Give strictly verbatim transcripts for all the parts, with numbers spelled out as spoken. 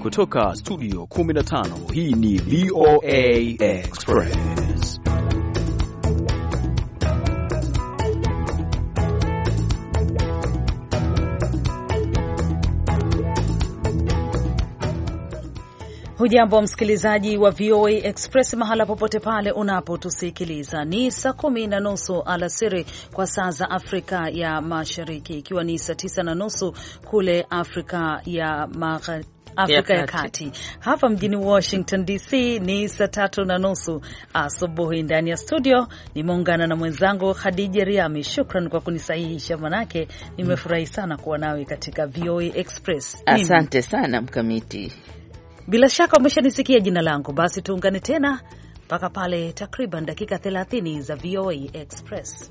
kutoka studio kumi na tano, hii ni V O A Express. Hujambo msikilizaji wa V O A Express mahala popote pale unapotusikiliza. Ni saa kumi na nusu alasiri kwa saa za Afrika ya Mashariki, ikiwa ni saa tisa na nusu kule Afrika ya Magharibi, Afrika ya Kati. Hapa mjini Washington D C ni saa tatu na nusu asubuhi. Ndani ya studio nimeungana na mwenzangu Khadija Riami. Shukran kwa kunisahihisha, manake nimefurahi sana kuwa nawe katika V O A Express. Asante sana Mkamiti. Bila shaka umeshanisikia jina langu, basi tuungane tena mpaka pale takriban dakika thelathini za V O A Express.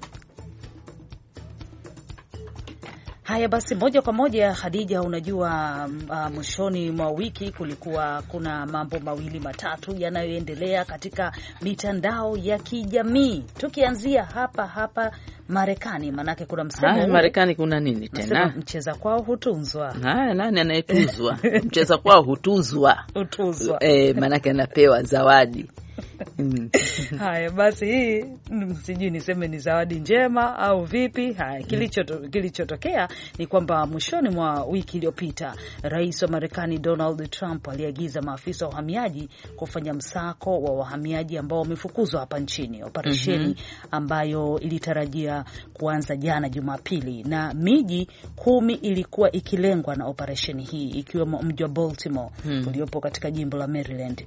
Haya basi, moja kwa moja Khadija, unajua uh, mwishoni mwa wiki kulikuwa kuna mambo mawili matatu yanayoendelea katika mitandao ya kijamii. Tukianzia hapa hapa Marekani, manake kuna msemo Marekani kuna nini tena? Mcheza kwao hutuzwa. Haya, nani anayetuzwa? Mcheza kwao hutuzwa. Hutuzwa. Eh, manake anapewa zawadi. Mm. Haya basi, hii sijui niseme ni zawadi njema au vipi. Haya, kilichotokea kilichotokea ni kwamba mwishoni mwa wiki iliyopita Rais wa Marekani Donald Trump aliagiza maafisa wa uhamiaji kufanya msako wa wahamiaji ambao wamefukuzwa hapa nchini, operesheni mm -hmm. ambayo ilitarajia kuanza jana Jumapili, na miji kumi ilikuwa ikilengwa na operesheni hii, ikiwemo mji wa Baltimore mm. uliopo katika jimbo la Maryland,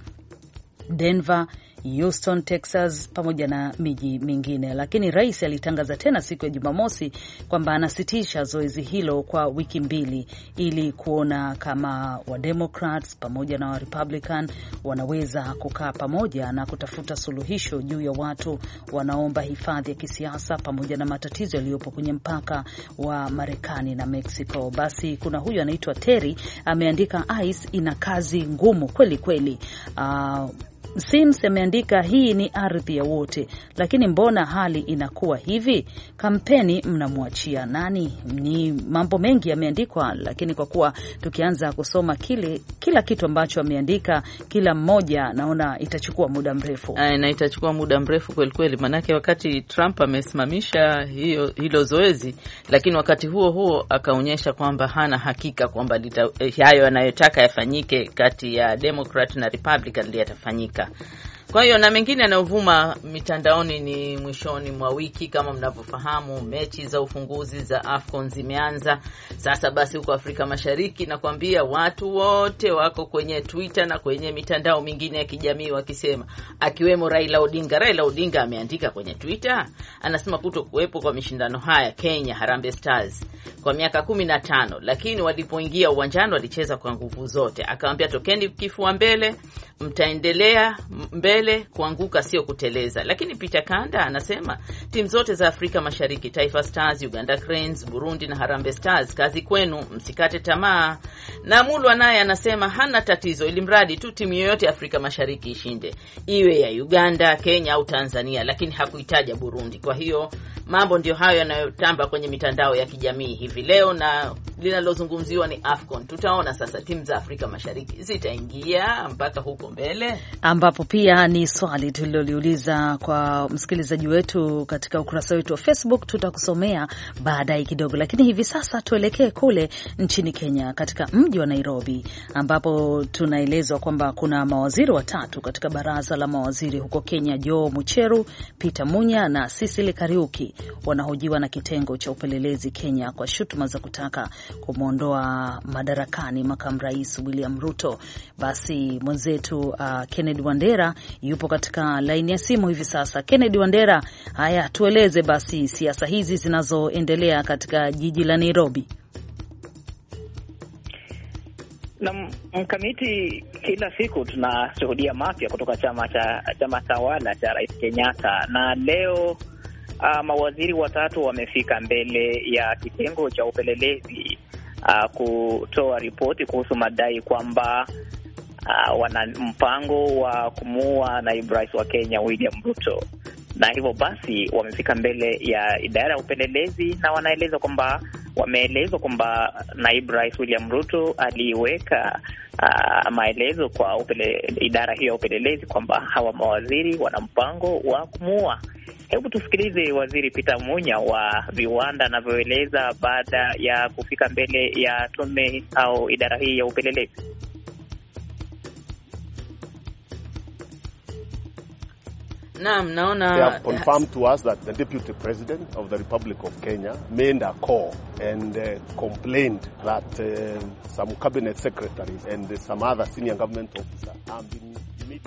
Denver, Houston, Texas pamoja na miji mingine. Lakini rais alitangaza tena siku ya Jumamosi kwamba anasitisha zoezi hilo kwa wiki mbili ili kuona kama wa Democrats pamoja na wa Republican wanaweza kukaa pamoja na kutafuta suluhisho juu ya watu wanaomba hifadhi ya kisiasa pamoja na matatizo yaliyopo kwenye mpaka wa Marekani na Mexico. Basi kuna huyu anaitwa Terry ameandika, ICE ina kazi ngumu kweli kweli. Uh, Sims ameandika, hii ni ardhi ya wote, lakini mbona hali inakuwa hivi? Kampeni mnamwachia nani? Ni mambo mengi yameandikwa, lakini kwa kuwa tukianza kusoma kile kila kitu ambacho ameandika kila mmoja, naona itachukua muda mrefu. Ai, na itachukua muda mrefu kweli kweli, manake wakati Trump amesimamisha hiyo hilo zoezi, lakini wakati huo huo akaonyesha kwamba hana hakika kwamba hayo anayotaka yafanyike kati ya Democrat na Republican ndiyo yatafanyika. Kwa hiyo na mengine yanayovuma mitandaoni ni mwishoni mwa wiki, kama mnavyofahamu, mechi za ufunguzi za AFCON zimeanza. Sasa basi huko Afrika Mashariki nakwambia watu wote wako kwenye Twitter na kwenye mitandao mingine ya kijamii wakisema, akiwemo Raila Odinga. Raila Odinga ameandika kwenye Twitter, anasema kuto kuwepo kwa mashindano haya Kenya Harambee Stars kwa miaka kumi na tano, lakini walipoingia uwanjani walicheza kwa nguvu zote. Akamwambia, tokeni kifua mbele, mtaendelea mbele, kuanguka sio kuteleza. Lakini Peter Kanda anasema timu zote za Afrika Mashariki, Taifa Stars, Uganda Cranes, Burundi na Harambee Stars, kazi kwenu, msikate tamaa. Na Mulwa naye anasema hana tatizo, ili mradi tu timu yoyote Afrika Mashariki ishinde, iwe ya Uganda, Kenya au Tanzania, lakini hakuitaja Burundi. Kwa hiyo mambo ndio hayo yanayotamba kwenye mitandao ya kijamii hivi leo, na linalozungumziwa ni AFCON. Tutaona sasa timu za Afrika Mashariki zitaingia mpaka huko mbele, ambapo pia ni swali tuliloliuliza kwa msikilizaji wetu katika ukurasa wetu wa Facebook. Tutakusomea baadaye kidogo, lakini hivi sasa tuelekee kule nchini Kenya, katika mji wa Nairobi, ambapo tunaelezwa kwamba kuna mawaziri watatu katika baraza la mawaziri huko Kenya. Joe Mucheru, Peter Munya na Cecily Kariuki wanahojiwa na kitengo cha upelelezi Kenya kwa shutuma za kutaka kumuondoa madarakani makamu rais William Ruto. Basi mwenzetu uh, Kennedy Wandera yupo katika line ya simu hivi sasa. Kennedy Wandera, haya tueleze basi siasa hizi zinazoendelea katika jiji la Nairobi. Na Mkamiti, kila siku tunashuhudia mapya kutoka chama cha chama tawala cha Rais Kenyatta, na leo Uh, mawaziri watatu wamefika mbele ya kitengo cha upelelezi uh, kutoa ripoti kuhusu madai kwamba uh, wana mpango wa kumuua naibu rais wa Kenya William Ruto. Na hivyo basi wamefika mbele ya idara ya upelelezi na wanaeleza kwamba wameelezwa kwamba naibu rais William Ruto aliweka uh, maelezo kwa upele, idara hiyo ya upelelezi kwamba hawa mawaziri wana mpango wa kumuua. Hebu tusikilize Waziri Peter Munya wa viwanda anavyoeleza baada ya kufika mbele ya tume au idara hii ya upelelezi. Naam, naona they have confirmed to us that the Deputy President of the Republic of Kenya made a call and uh, complained that uh, some cabinet secretaries and some other senior government officers have been meeting.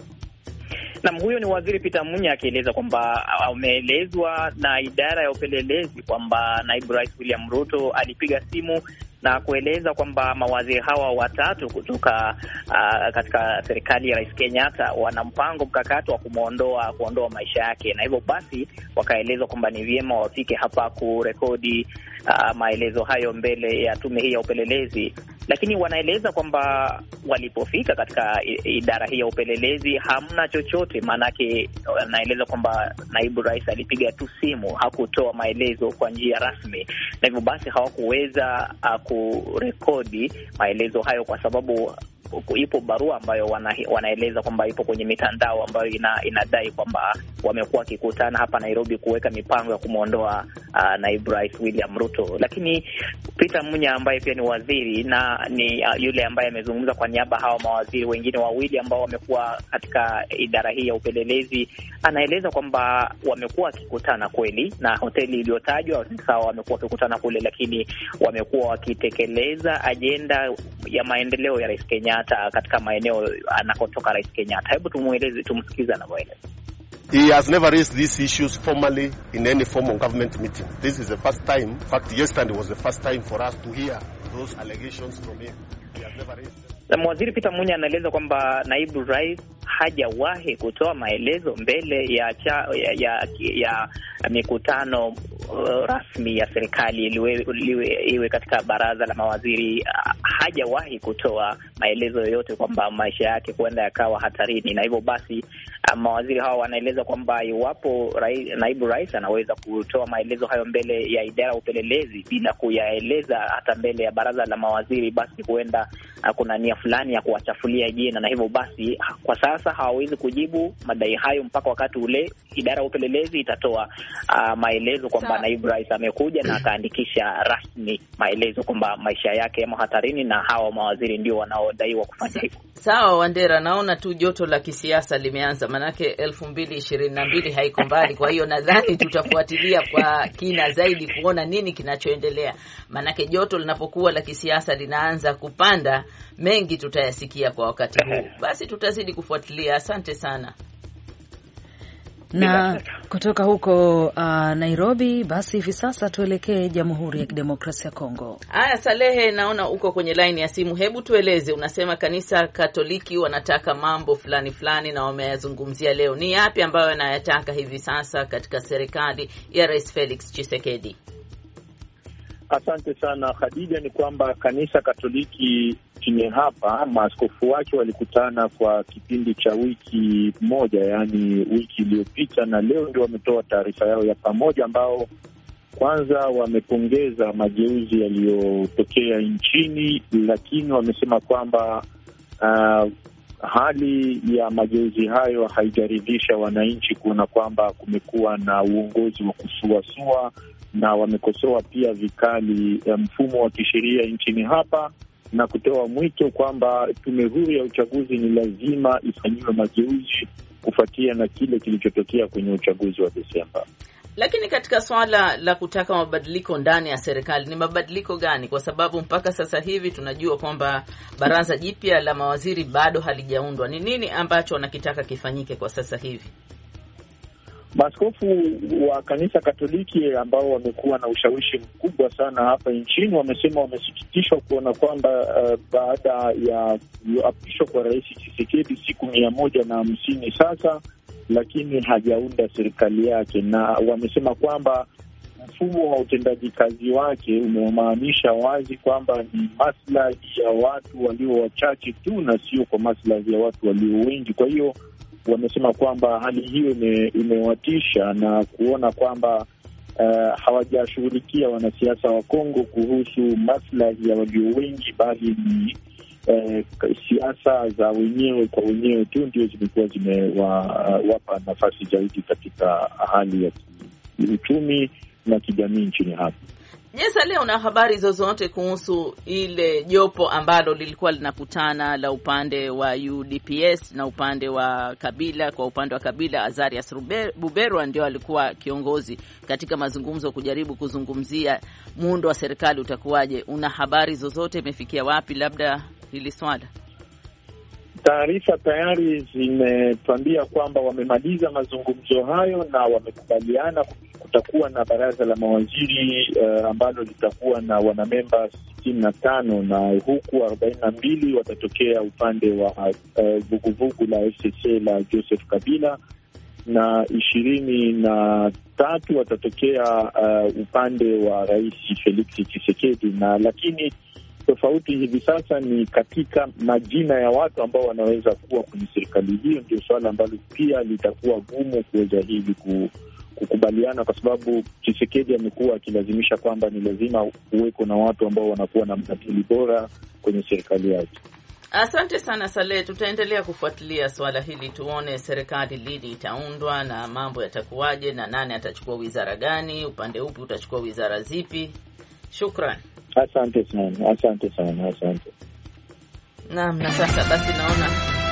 Na huyo ni Waziri Peter Munya akieleza kwamba ameelezwa na idara ya upelelezi kwamba naibu rais William Ruto alipiga simu na kueleza kwamba mawaziri hawa watatu kutoka uh, katika serikali ya Rais Kenyatta wana mpango mkakati wa kumuondoa kuondoa maisha yake, na hivyo basi wakaelezwa kwamba ni vyema wafike hapa kurekodi uh, maelezo hayo mbele ya tume hii ya upelelezi. Lakini wanaeleza kwamba walipofika katika idara hii ya upelelezi hamna chochote, maanake wanaeleza kwamba naibu rais alipiga tu simu, hakutoa maelezo kwa njia rasmi, na hivyo basi hawakuweza uh, kurekodi maelezo hayo kwa sababu ipo barua ambayo wana, wanaeleza kwamba ipo kwenye mitandao ambayo ina, inadai kwamba wamekuwa wakikutana hapa Nairobi kuweka mipango ya kumuondoa uh, naibu rais William Ruto. Lakini Peter Munya ambaye pia ni waziri na ni uh, yule ambaye amezungumza kwa niaba hawa mawaziri wengine wawili ambao wamekuwa katika idara hii ya upelelezi, anaeleza kwamba wamekuwa wakikutana kweli na hoteli iliyotajwa sawa, wamekuwa wakikutana kule, lakini wamekuwa wakitekeleza ajenda ya maendeleo ya Rais Kenyatta katika maeneo anakotoka Rais Kenyatta. Hebu tumueleze, tumsikize anavyoeleza. He has never raised these issues formally in any form of government meeting. This is the first time. In fact, yesterday was the first time for us to hear those allegations from him. He has never raised them. Na Waziri Peter Munya anaeleza kwamba naibu rais hajawahi kutoa maelezo mbele ya cha, ya, ya, ya mikutano uh, rasmi ya serikali iliwe, iliwe, iwe katika baraza la mawaziri. Uh, hajawahi kutoa maelezo yoyote kwamba maisha yake huenda yakawa hatarini, na hivyo basi uh, mawaziri hao wanaeleza kwamba iwapo rai, naibu rais anaweza kutoa maelezo hayo mbele ya idara ya upelelezi bila kuyaeleza hata mbele ya baraza la mawaziri, basi huenda uh, kuna nia fulani ya kuwachafulia jina, na hivyo basi kwa sasa hawawezi kujibu madai hayo mpaka wakati ule idara ya upelelezi itatoa uh, maelezo kwamba naibu rais amekuja na akaandikisha rasmi maelezo kwamba maisha yake yamo hatarini, na hawa mawaziri ndio wanaodaiwa kufanya hivyo. Sawa Wandera, naona tu joto la kisiasa limeanza, manake elfu mbili ishirini na mbili haiko mbali. Kwa hiyo nadhani tutafuatilia kwa kina zaidi kuona nini kinachoendelea, manake joto linapokuwa la kisiasa linaanza kupanda, mengi tutayasikia kwa wakati huu. Basi tutazidi kufuatilia. Asante sana. Na kutoka huko uh, Nairobi, basi hivi sasa tuelekee Jamhuri ya Kidemokrasia ya Kongo. Aya, Salehe, naona uko kwenye line ya simu. Hebu tueleze, unasema kanisa Katoliki wanataka mambo fulani fulani na wameyazungumzia leo. Ni yapi ambayo wanayataka hivi sasa katika serikali ya Rais Felix Tshisekedi? Asante sana Khadija. Ni kwamba kanisa Katoliki chini hapa, maaskofu wake walikutana kwa kipindi cha wiki moja, yani wiki iliyopita, na leo ndio wametoa taarifa yao ya pamoja, ambao kwanza wamepongeza mageuzi yaliyotokea nchini, lakini wamesema kwamba uh, hali ya mageuzi hayo haijaridhisha wananchi, kuona kwamba kumekuwa na uongozi wa kusuasua, na wamekosoa pia vikali mfumo wa kisheria nchini hapa na kutoa mwito kwamba tume huru ya uchaguzi ni lazima ifanyiwe mageuzi kufuatia na kile kilichotokea kwenye uchaguzi wa Desemba. Lakini katika swala la kutaka mabadiliko ndani ya serikali, ni mabadiliko gani? Kwa sababu mpaka sasa hivi tunajua kwamba baraza jipya la mawaziri bado halijaundwa. Ni nini ambacho wanakitaka kifanyike kwa sasa hivi? Maaskofu wa kanisa Katoliki ambao wamekuwa na ushawishi mkubwa sana hapa nchini wamesema wamesikitishwa kuona kwamba uh, baada ya kuapishwa kwa Rais Tshisekedi siku mia moja na hamsini sasa, lakini hajaunda serikali yake, na wamesema kwamba mfumo wa utendaji kazi wake umemaanisha wazi kwamba ni maslahi ya watu walio wachache tu na sio kwa maslahi ya watu walio wengi. Kwa hiyo wamesema kwamba hali hiyo imewatisha na kuona kwamba uh, hawajashughulikia wanasiasa wa Kongo kuhusu maslahi ya walio wengi, bali ni uh, siasa za wenyewe kwa wenyewe tu ndio zimekuwa zimewapa uh, nafasi zaidi katika hali ya kiuchumi na kijamii nchini hapa. Yes, leo una habari zozote kuhusu ile jopo ambalo lilikuwa linakutana la upande wa U D P S na upande wa Kabila? Kwa upande wa Kabila, Azarias Buberwa ndio alikuwa kiongozi katika mazungumzo kujaribu kuzungumzia muundo wa serikali utakuwaje. Una habari zozote, imefikia wapi labda hili swala? Taarifa tayari zimetuambia kwamba wamemaliza mazungumzo hayo na wamekubaliana kutakuwa na baraza la mawaziri uh, ambalo litakuwa na wanamemba sitini na tano na huku arobaini na mbili watatokea upande wa vuguvugu uh, la F C C la Joseph Kabila na ishirini na tatu watatokea uh, upande wa Rais Felix Tshisekedi. Na lakini tofauti hivi sasa ni katika majina ya watu ambao wanaweza kuwa kwenye serikali hiyo. Ndio swala ambalo pia litakuwa gumu kuweza hivi kukubaliana, kwa sababu Tshisekedi amekuwa akilazimisha kwamba ni lazima kuweko na watu ambao wanakuwa na maadili bora kwenye serikali yake. Asante sana Saleh, tutaendelea kufuatilia swala hili, tuone serikali lini itaundwa na mambo yatakuwaje na nani atachukua wizara gani, upande upi utachukua wizara zipi. Shukran. Asante sana, asante sana, asante. Naam, na sasa basi naona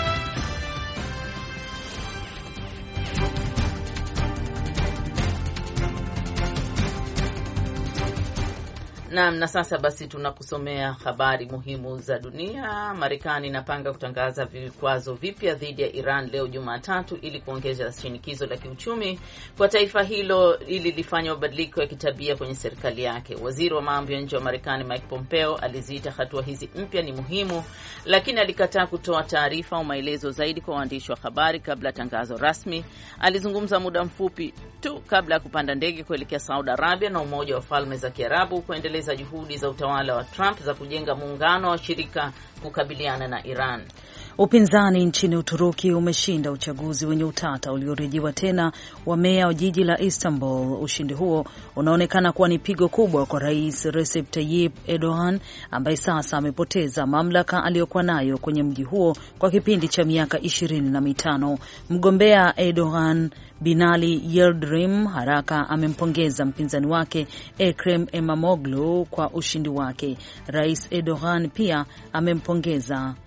Naam, na sasa basi tunakusomea habari muhimu za dunia. Marekani inapanga kutangaza vikwazo vipya dhidi ya Iran leo Jumatatu ili kuongeza shinikizo la kiuchumi kwa taifa hilo ili lifanye mabadiliko ya kitabia kwenye serikali yake. Waziri wa mambo ya nje wa Marekani Mike Pompeo aliziita hatua hizi mpya ni muhimu, lakini alikataa kutoa taarifa au maelezo zaidi kwa waandishi wa habari kabla tangazo rasmi. Alizungumza muda mfupi tu kabla ya kupanda ndege kuelekea Saudi Arabia na Umoja wa Falme za Kiarabu kuendeleza za juhudi za utawala wa Trump za kujenga muungano wa shirika kukabiliana na Iran. Upinzani nchini Uturuki umeshinda uchaguzi wenye utata uliorejewa tena wa meya wa jiji la Istanbul. Ushindi huo unaonekana kuwa ni pigo kubwa kwa Rais Recep Tayyip Erdogan ambaye sasa amepoteza mamlaka aliyokuwa nayo kwenye mji huo kwa kipindi cha miaka ishirini na mitano. Mgombea Erdogan Binali Yildirim haraka amempongeza mpinzani wake Ekrem İmamoğlu kwa ushindi wake. Rais Erdogan pia amempongeza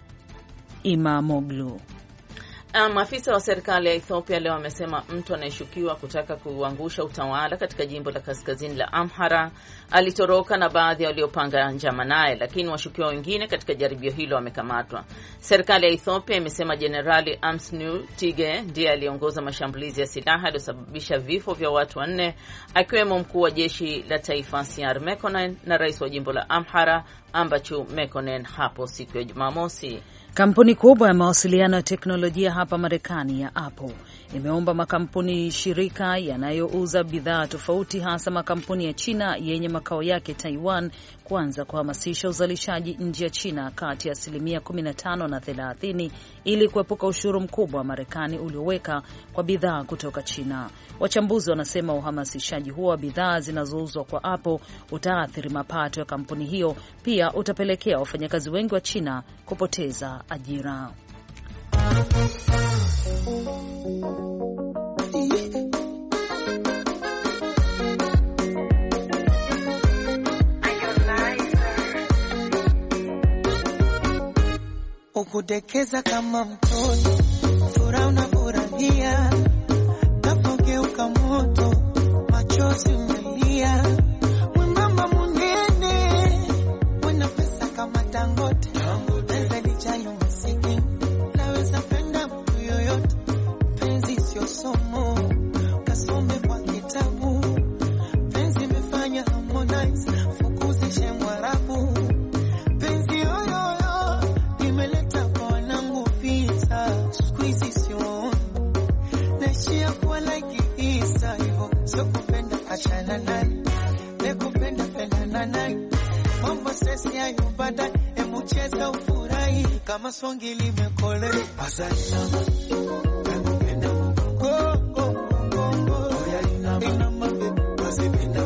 İmamoğlu. Maafisa wa serikali ya Ethiopia leo wamesema mtu anayeshukiwa kutaka kuangusha utawala katika jimbo la kaskazini la Amhara alitoroka na baadhi ya waliopanga njama naye, lakini washukiwa wengine katika jaribio hilo wamekamatwa. Serikali ya Ethiopia imesema Jenerali Amsnu Tige ndiye aliongoza mashambulizi ya silaha yaliyosababisha vifo vya watu wanne, akiwemo mkuu wa jeshi la taifa Siar Mekonnen na rais wa jimbo la Amhara Ambachu Mekonnen hapo siku ya Jumamosi. Kampuni kubwa ya mawasiliano ya teknolojia hapa Marekani ya Apple imeomba makampuni shirika yanayouza bidhaa tofauti, hasa makampuni ya China yenye makao yake Taiwan, kuanza kuhamasisha uzalishaji nje ya China kati ya asilimia kumi na tano na thelathini ili kuepuka ushuru mkubwa wa Marekani ulioweka kwa bidhaa kutoka China. Wachambuzi wanasema uhamasishaji huo wa bidhaa zinazouzwa kwa Apple utaathiri mapato ya kampuni hiyo, pia utapelekea wafanyakazi wengi wa China kupoteza ajira. Ukudekeza kama mtoto, furaha unafurahia, tapogeuka moto, machozi umelia. Mwembamba munene, mwana pesa kama Dangote, pesa lijayo masikini, naweza penda mtu yoyote, penzi sio somo, kasome kwa kitabu, penzi imefanya Harmonize, fukuzishe Mwarabu, penzi yoyoyo, imeleta kwa wanangu visa, squeeze sio, nashia kwa like isa, hivyo, sio kupenda achana naye, nekupenda penda na naye, mambo sesi ya yubada, emu cheza ufurahi, kama songi limekole, asali nama, nekupenda, go, go, go, go, oya inama, inama, bebe, wazipenda.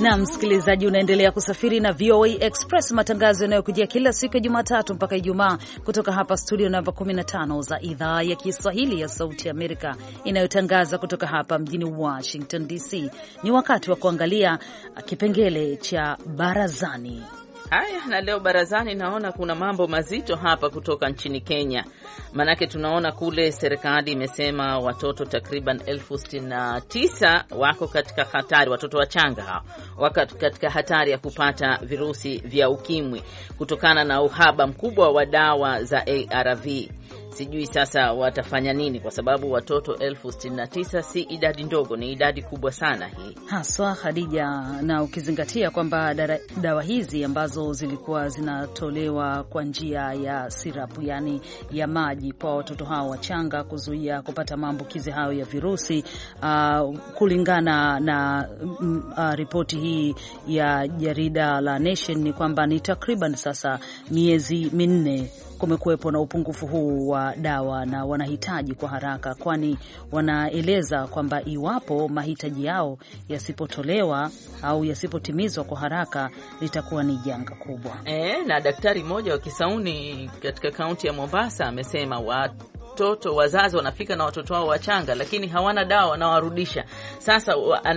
Na msikilizaji, unaendelea kusafiri na V O A Express, matangazo yanayokujia kila siku ya Jumatatu mpaka Ijumaa kutoka hapa studio namba kumi na tano za idhaa ya Kiswahili ya Sauti ya Amerika inayotangaza kutoka hapa mjini Washington D C. Ni wakati wa kuangalia kipengele cha barazani. Haya, na leo barazani naona kuna mambo mazito hapa kutoka nchini Kenya. Manake tunaona kule serikali imesema watoto takriban elfu sitini na tisa wako katika hatari, watoto wachanga hao wako katika hatari ya kupata virusi vya ukimwi kutokana na uhaba mkubwa wa dawa za A R V. Sijui sasa watafanya nini, kwa sababu watoto elfu sitini na tisa si idadi ndogo, ni idadi kubwa sana hii. Haswa Khadija, na ukizingatia kwamba dawa hizi ambazo zilikuwa zinatolewa kwa njia ya sirapu, yani ya maji kwa watoto hao wachanga kuzuia kupata maambukizi hayo ya virusi, uh, kulingana na uh, ripoti hii ya jarida la Nation ni kwamba ni takriban sasa miezi minne kumekuwepo na upungufu huu wa dawa na wanahitaji kwa haraka, kwani wanaeleza kwamba iwapo mahitaji yao yasipotolewa au yasipotimizwa kwa haraka litakuwa ni janga kubwa. E, na daktari mmoja wa Kisauni katika kaunti ya Mombasa amesema watoto wazazi wanafika na watoto wao wachanga lakini hawana dawa, wanawarudisha. Sasa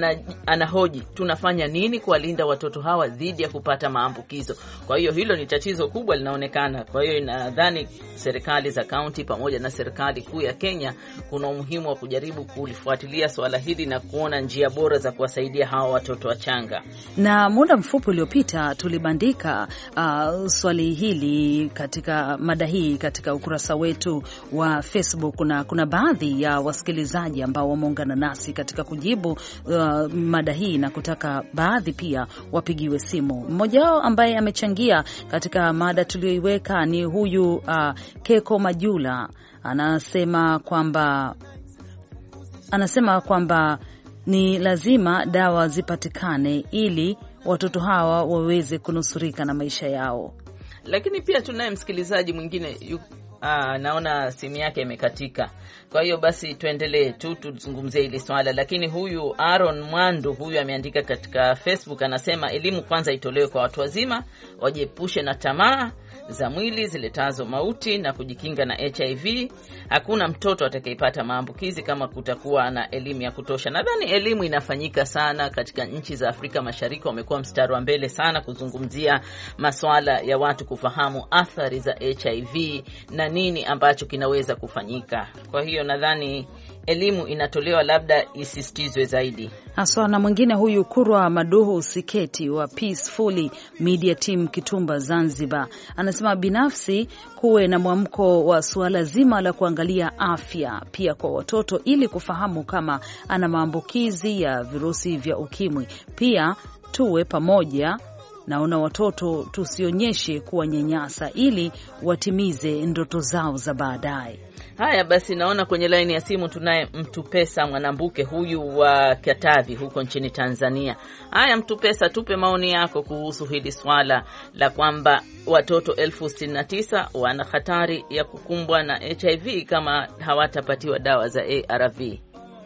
anahoji tunafanya nini kuwalinda watoto hawa dhidi ya kupata maambukizo. Kwa hiyo hilo ni tatizo kubwa linaonekana. Kwa hiyo nadhani serikali za kaunti pamoja na serikali kuu ya Kenya kuna umuhimu wa kujaribu kulifuatilia swala hili na kuona njia bora za kuwasaidia hawa watoto wachanga. Na muda mfupi uliopita tulibandika uh, swali hili katika mada hii katika ukurasa wetu wa Facebook, na kuna baadhi ya wasikilizaji ambao wameungana nasi katika kujibu uh, mada hii na kutaka baadhi pia wapigiwe simu. Mmoja wao ambaye amechangia katika mada tuliyoiweka ni huyu uh, Keko Majula. Anasema kwamba anasema kwamba ni lazima dawa zipatikane ili watoto hawa waweze kunusurika na maisha yao. Lakini pia tunaye msikilizaji mwingine yu Ah, naona simu yake imekatika. Kwa hiyo basi tuendelee tu tuzungumzie hili swala. Lakini huyu Aaron Mwandu huyu ameandika katika Facebook, anasema elimu kwanza itolewe kwa watu wazima, wajiepushe na tamaa za mwili ziletazo mauti na kujikinga na H I V. Hakuna mtoto atakayepata maambukizi kama kutakuwa na elimu ya kutosha. Nadhani elimu inafanyika sana katika nchi za Afrika Mashariki, wamekuwa mstari wa mbele sana kuzungumzia masuala ya watu kufahamu athari za H I V na nini ambacho kinaweza kufanyika. Kwa hiyo nadhani elimu inatolewa, labda isisitizwe zaidi. Haswa. Na mwingine huyu Kurwa Maduhu Siketi wa Peacefully Media Team Kitumba Zanzibar anasema binafsi kuwe na mwamko wa suala zima la kuangalia afya pia kwa watoto ili kufahamu kama ana maambukizi ya virusi vya ukimwi. Pia tuwe pamoja naona watoto tusionyeshe kuwanyanyasa ili watimize ndoto zao za baadaye. Haya basi, naona kwenye line ya simu tunaye Mtupesa Mwanambuke huyu wa Katavi huko nchini Tanzania. Haya Mtupesa, tupe maoni yako kuhusu hili swala la kwamba watoto elfu sitini na tisa wana hatari ya kukumbwa na H I V kama hawatapatiwa dawa za A R V.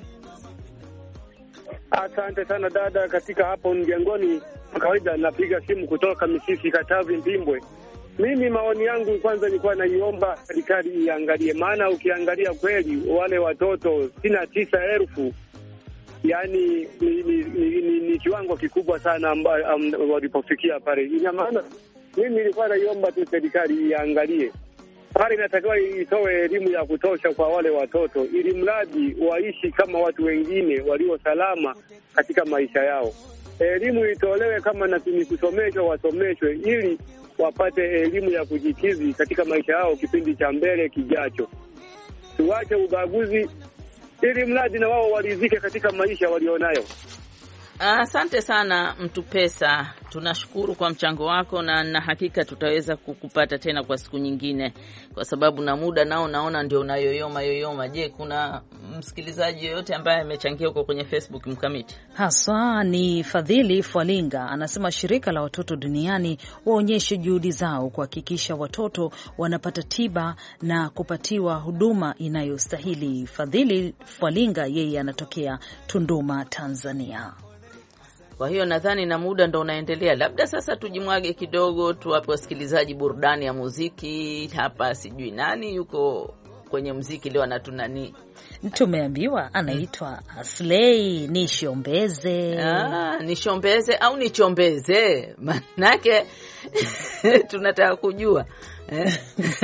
Asante sana dada, katika hapo mjengoni kawaida napiga simu kutoka Misisi Katavi Mpimbwe. Mimi maoni yangu kwanza nilikuwa naiomba serikali iangalie, maana ukiangalia kweli wale watoto sitini na tisa elfu yani ni, ni, ni, ni, ni kiwango kikubwa sana um, walipofikia pale. Ina maana mimi nilikuwa naiomba tu serikali iangalie pale, inatakiwa itoe elimu ya kutosha kwa wale watoto ili mradi waishi kama watu wengine walio salama katika maisha yao. Elimu itolewe, kama na ni kusomeshwa wasomeshwe ili wapate elimu ya kujikizi katika maisha yao kipindi cha mbele kijacho. Tuache ubaguzi ili mradi na wao waridhike katika maisha walionayo. Asante sana Mtupesa, tunashukuru kwa mchango wako na na hakika tutaweza kukupata tena kwa siku nyingine, kwa sababu na muda nao naona ndio unayoyoma yoyoma. Je, kuna msikilizaji yoyote ambaye amechangia huko kwenye Facebook Mkamiti? Haswa ni Fadhili Fwalinga, anasema shirika la watoto duniani waonyeshe juhudi zao kuhakikisha watoto wanapata tiba na kupatiwa huduma inayostahili. Fadhili Fwalinga yeye anatokea Tunduma, Tanzania. Kwa hiyo nadhani na muda ndo unaendelea. Labda sasa tujimwage kidogo, tuwape wasikilizaji burudani ya muziki. Hapa sijui nani yuko kwenye muziki leo anatunani. Tumeambiwa anaitwa Aslay Nishombeze. Ah, Nishombeze au Nichombeze? Manake tunataka kujua. Eh?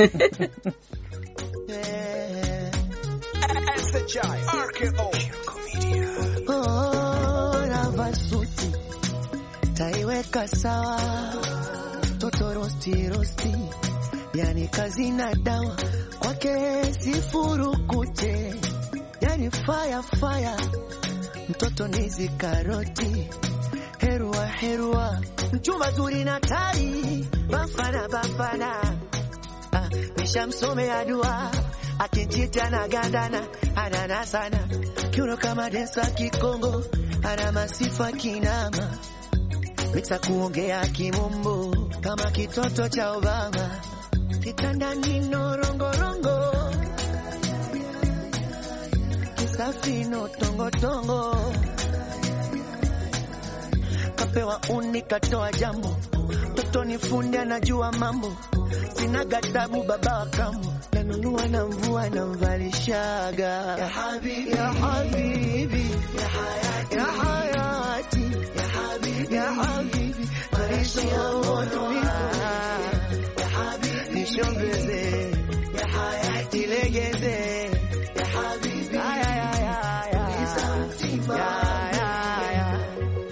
Suti taiweka sawa, toto rosti rosti, yani kazi na dawa kwake sifurukute, yani fire fire, mtoto nizi karoti, herua herua, mchumba zuri na tai, bafana bafana, ah, nishamsome adua, akinjita na gandana, anana sana, kiuno kama densa kikongo, ana masifa kinama, mixa kuongea kimombo kama kitoto cha Obama, kitandani norongorongo, kisafi no tongo tongo, kapewa uni katoa jambo, toto ni fundi anajua mambo, sina gatabu baba wa kambo, nanunua na mvua na mvalishaga, ya habibi ya habibi ya hayati ya hayati ya habibi ya habibi, maisha yangu ya habibi, nishombeze ya hayati, legeze ya habibi, ay ay ay ay ya ya ya.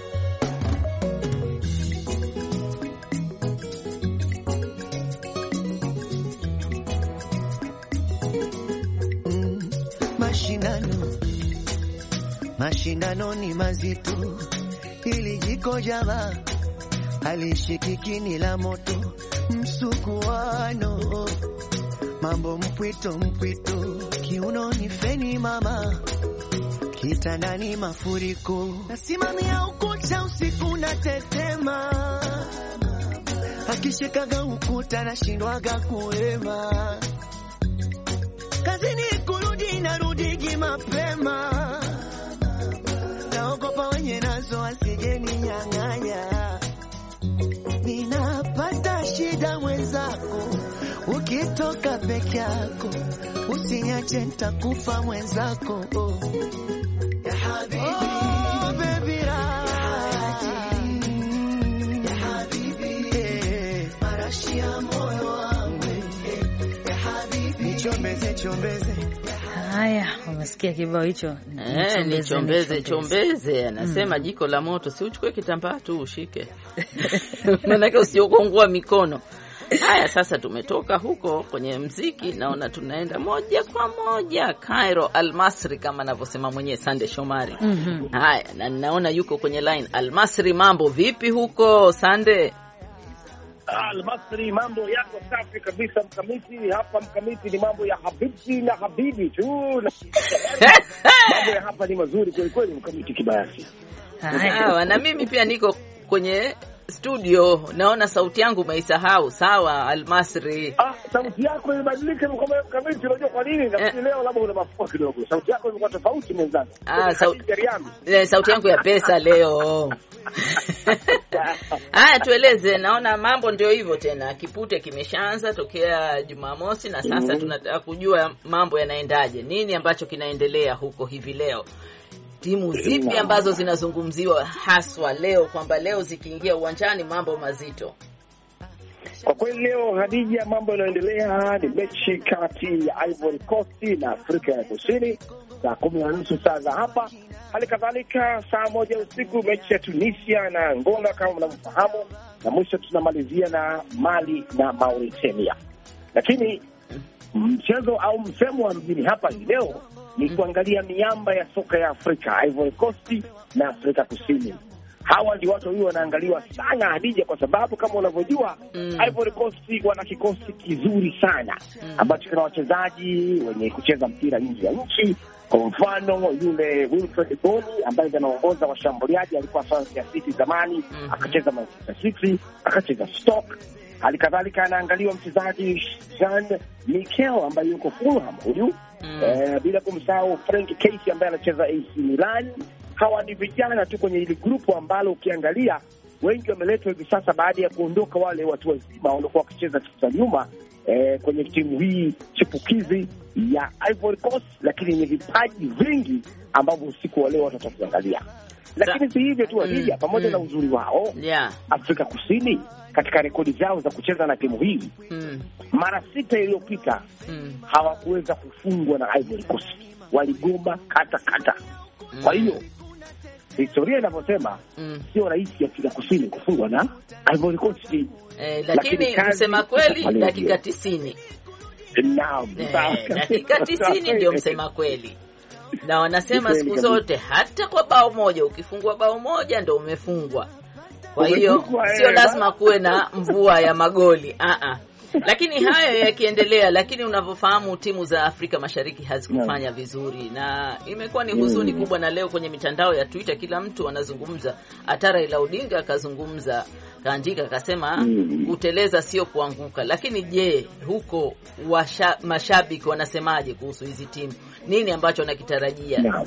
Mm, mashindano mashindano ni mazito, ili jiko jama alishikiki la moto, msukuano mambo mpwito mpwito, kiuno ni feni mama, kitandani mafuriko, nasimamia ukuta usiku na tetema, akishikaga ukuta na shindwaga kuema, kazini kurudi na rudigi mapema, naogopa wenye nazo asijeni nyang'anya, ninapata shida mwenzako, ukitoka peke yako, usiniache nitakufa mwenzako, oh. Ya habibi, oh baby ra, ya habibi, eh, marashi ya moyo wangu, eh, ya habibi, nichombeze chombeze. Haya, umesikia kibao hicho? Eh, ni chombeze chombeze, anasema mm. Jiko la moto, si uchukue kitambaa tu ushike. Maana usiokongua mikono. Haya, sasa tumetoka huko kwenye mziki, naona tunaenda moja kwa moja Cairo Al-Masri kama anavyosema mwenyewe Sande Shomari. Mm-hmm. Haya, na naona yuko kwenye line. Al-Masri, mambo vipi huko Sande? Al-Masri, mambo yako safi kabisa mkamiti. Hapa mkamiti ni mambo ya habibi na habibi tu. Mambo ya hapa ni mazuri kweli kweli mkamiti kibayasi. Sawa, na mimi pia niko kwenye studio, naona sauti yangu umeisahau. Sawa Al-Masri. Ah, sauti yako imebadilika mkamiti, unajua kwa nini? Nafikiri leo labda una mafua kidogo. Sauti yako imekuwa tofauti mwenzangu. Ah, sauti eh, sauti yangu ya pesa leo. Haya, tueleze, naona mambo ndio hivyo tena. Kipute kimeshaanza tokea Jumamosi na sasa mm. tunataka kujua mambo yanaendaje. Nini ambacho kinaendelea huko hivi leo? Timu zipi ambazo zinazungumziwa haswa leo, kwamba leo zikiingia uwanjani mambo mazito? Kwa kweli leo Hadija, mambo yanayoendelea ni mechi kati ya Ivory Coast na Afrika ya Kusini saa kumi na nusu saa za hapa. Hali kadhalika saa moja usiku mechi ya Tunisia na Angola kama mnavyofahamu, na mwisho tunamalizia na Mali na Mauritania. Lakini mchezo au msemo wa mjini hapa leo ni kuangalia miamba ya soka ya Afrika, Ivory Coast na Afrika Kusini. Hawa ndio watu wao wanaangaliwa sana Hadija, kwa sababu kama unavyojua mm. Ivory Coast wana kikosi kizuri sana mm. ambacho kina wachezaji wenye kucheza mpira nje ya nchi. Kwa mfano yule Wilfred Bony ambaye anaongoza washambuliaji, alikuwa Swansea City zamani mm. akacheza Manchester City, akacheza Stoke. Halikadhalika anaangaliwa mchezaji Jean Mikel ambaye yuko Fulham huyu mm. eh, bila kumsahau Frank Casey ambaye anacheza A C Milan. hawa ni vijana tu kwenye ile grupu ambalo ukiangalia wengi wameletwa hivi sasa baada ya kuondoka wale watu wazima walikuwa wakicheza siku za nyuma eh, kwenye timu hii chipukizi ya Ivory Coast, lakini ni vipaji vingi ambavyo usiku wa leo watu watakuangalia. Lakini si hivyo tu Hadija, mm, pamoja mm. na uzuri wao yeah. Afrika Kusini katika rekodi zao za kucheza na timu hii mm. mara sita iliyopita mm. hawakuweza kufungwa na Ivory Coast, waligoma kata kata mm. kwa hiyo historia inavyosema mm. sio rahisi Afrika Kusini kufungwa na Ivory Coast eh, lakini msema kweli dakika tisini naam eh, dakika tisini ndio msema kweli. Na wanasema siku zote hata kwa bao moja ukifungwa bao moja ndio umefungwa. Kwa hiyo sio lazima kuwe na mvua ya magoli. A a. Lakini hayo yakiendelea, lakini unavyofahamu timu za Afrika Mashariki hazikufanya vizuri na imekuwa ni huzuni kubwa. Na leo kwenye mitandao ya Twitter kila mtu anazungumza. Atara ila Odinga akazungumza, kaandika akasema kuteleza sio kuanguka. Lakini je, huko washa, mashabiki wanasemaje kuhusu hizi timu? Nini ambacho wanakitarajia?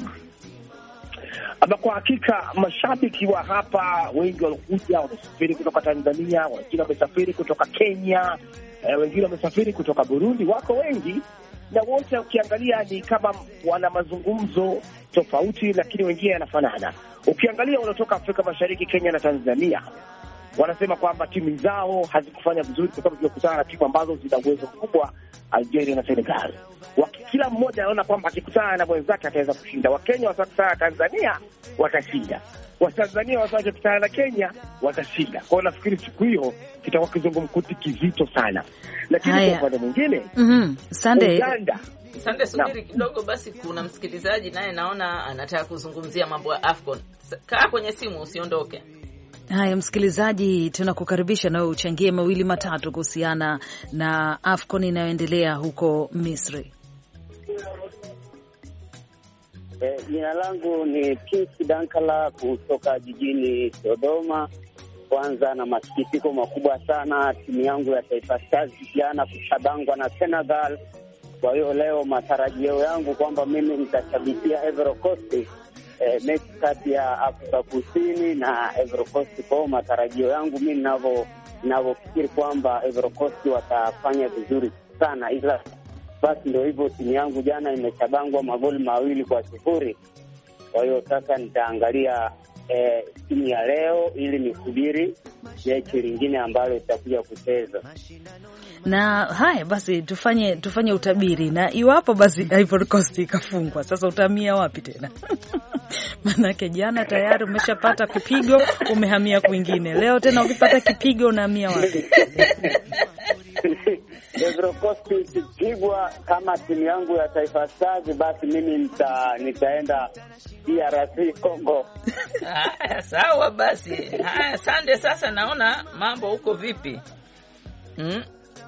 Ama kwa hakika mashabiki wa hapa wengi walikuja, wamesafiri kutoka Tanzania, wengine wamesafiri kutoka Kenya, eh, wengine wamesafiri kutoka Burundi, wako wengi na wote ukiangalia ni kama wana mazungumzo tofauti, lakini wengine yanafanana. Ukiangalia wanatoka Afrika Mashariki, Kenya na Tanzania, wanasema kwamba timu zao hazikufanya vizuri kwa sababu zimekutana na timu ambazo zina uwezo mkubwa, Algeria na Senegal. Kila mmoja anaona kwamba akikutana na mwenzake ataweza kushinda. Wakenya watakutana na Tanzania watashinda, Watanzania watakutana na Kenya watashinda. Kwa hiyo nafikiri siku hiyo kitakuwa kizungumkuti kizito sana. Lakini kwa upande mwingine mhm Sunday Uganda Sunday subiri kidogo basi, kuna msikilizaji naye naona anataka kuzungumzia mambo ya AFCON. Kaa kwenye simu usiondoke. Haya msikilizaji, tunakukaribisha na uchangie mawili matatu kuhusiana na AFCON inayoendelea huko Misri. Jina eh, langu ni Prince Dankala kutoka jijini Dodoma. Kwanza na masikitiko makubwa sana timu yangu ya Taifa Stars jana kushabangwa na Senegal. Kwa hiyo leo matarajio yangu kwamba mimi nitashabikia Ivory Coast, eh, mechi kati ya Afrika Kusini na Ivory Coast. Kwa matarajio yangu mimi ninavyo ninavyofikiri kwamba Ivory Coast watafanya vizuri sana, ila basi ndio hivyo, timu yangu jana imechabangwa magoli mawili kwa sifuri. Kwa hiyo sasa nitaangalia eh, timu ya leo ili nisubiri mechi lingine ambalo itakuja kucheza. Na haya basi tufanye tufanye utabiri, na iwapo basi Ivory Coast ikafungwa, sasa utamia wapi tena? Manake jana tayari umeshapata kipigo, umehamia kwingine. Leo tena ukipata kipigo unahamia wapi? Ivory Coast ikipigwa kama timu yangu ya Taifa Stars, basi mimi nita, nitaenda D R C Congo. Haya sawa basi. Haya Sunday, sasa naona mambo huko vipi? Mm.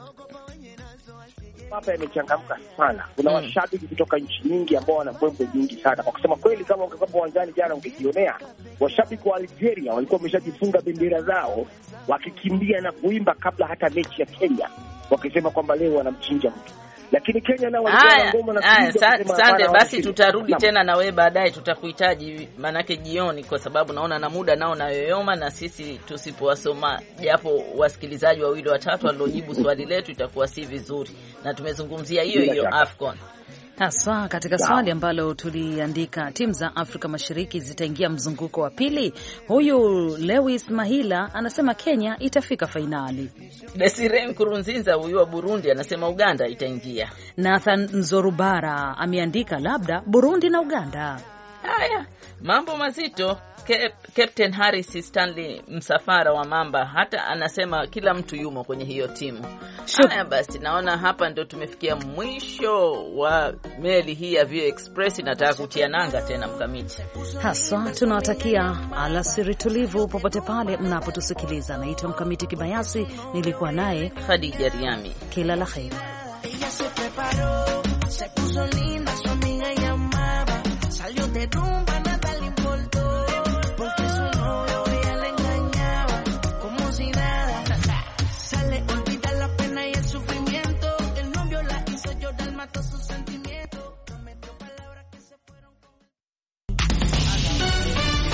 Hapa yamechangamka sana. Kuna mm. washabiki kutoka nchi nyingi ambao wana mbwembwe nyingi sana. Kwa kusema kweli, kama ungekuwa uwanjani jana ungejionea washabiki wa Algeria walikuwa wameshajifunga bendera zao wakikimbia na kuimba kabla hata mechi ya Kenya, wakisema kwamba leo wanamchinja mtu. Lakini Kenya nao walikuwa ngoma na kuimba. Asante basi, tutarudi na tena na wewe baadaye, tutakuhitaji manake jioni, kwa sababu naona na muda nao na yoyoma, na sisi tusipowasoma japo wasikilizaji wawili watatu waliojibu swali letu itakuwa si vizuri, na tumezungumzia hiyo hiyo AFCON. Haswa katika swali ambalo tuliandika, timu za Afrika Mashariki zitaingia mzunguko wa pili. Huyu Lewis Mahila anasema Kenya itafika fainali. Desire Nkurunziza huyu wa Burundi anasema Uganda itaingia. Nathan Nzorubara ameandika labda Burundi na Uganda. Haya, mambo mazito. Captain Harris Stanley msafara wa Mamba hata anasema kila mtu yumo kwenye hiyo timu. Haya basi, naona hapa ndio tumefikia mwisho wa meli hii ya Vio Express. Nataka kutia nanga tena mkamiti. Haswa tunawatakia alasiri tulivu popote pale mnapotusikiliza. Naitwa Mkamiti Kibayasi, nilikuwa naye Khadija Riami. Kila la kheri.